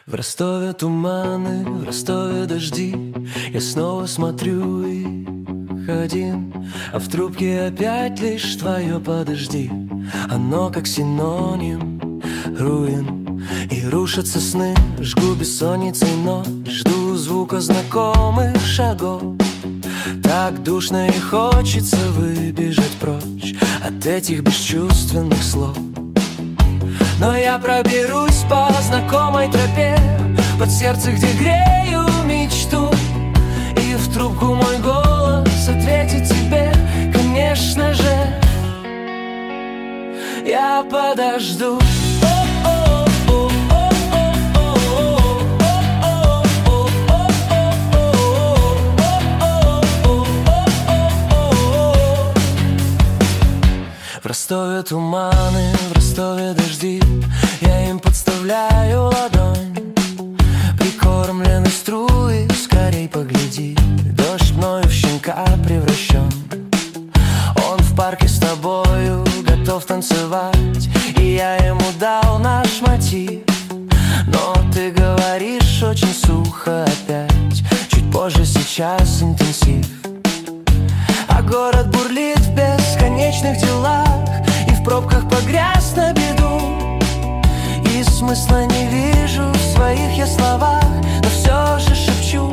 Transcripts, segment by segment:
В Ростове туманы, в Ростове дожди. Я снова смотрю их один, а в трубке опять лишь твое подожди. Оно как синоним руин. И рушатся сны, жгу бессонницей ночь. Жду звука знакомых шагов. Так душно и хочется выбежать прочь от этих бесчувственных слов. Но я проберусь по знакомой тропе, под сердце, где грею мечту. И в трубку мой голос ответит тебе, конечно же, я подожду. В Ростове туманы, в Ростове дожди. Я им подставляю ладонь. Прикормленный струи, скорей погляди. Дождь мною в щенка превращен. Он в парке с тобою готов танцевать, и я ему дал наш мотив. Но ты говоришь очень сухо опять. Чуть позже, сейчас интенсив. А город бурлит в бесконечных делах, и в пробках погряз на беду. И смысла не вижу в своих я словах, но все же шепчу: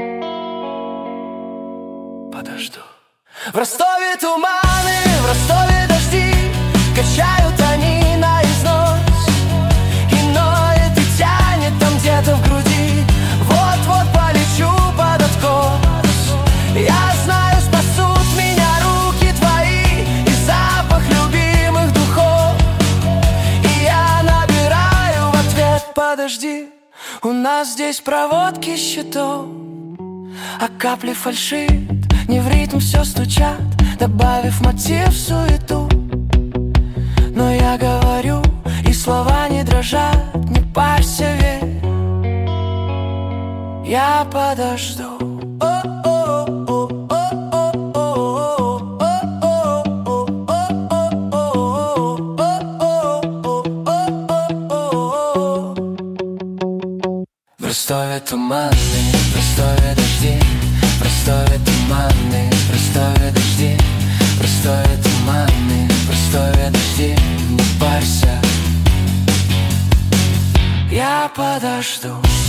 подожду. В Ростове туманы, в Ростове дожди. Качают они на износ, и ноет и тянет там где-то в груди. Вот-вот полечу под откос. Я знаю, спасут меня руки твои и запах любимых духов. И я набираю в ответ: подожди. У нас здесь проводки счетов, а капли фальшит не в ритм все стучат, добавив мотив в суету. Но я говорю, и слова не дрожат, не парься, верь, я подожду. В Ростове туманы, в Ростове дожди. В Ростове туманы, в Ростове дожди. В Ростове туманы, в Ростове дожди. Не парься, я подожду.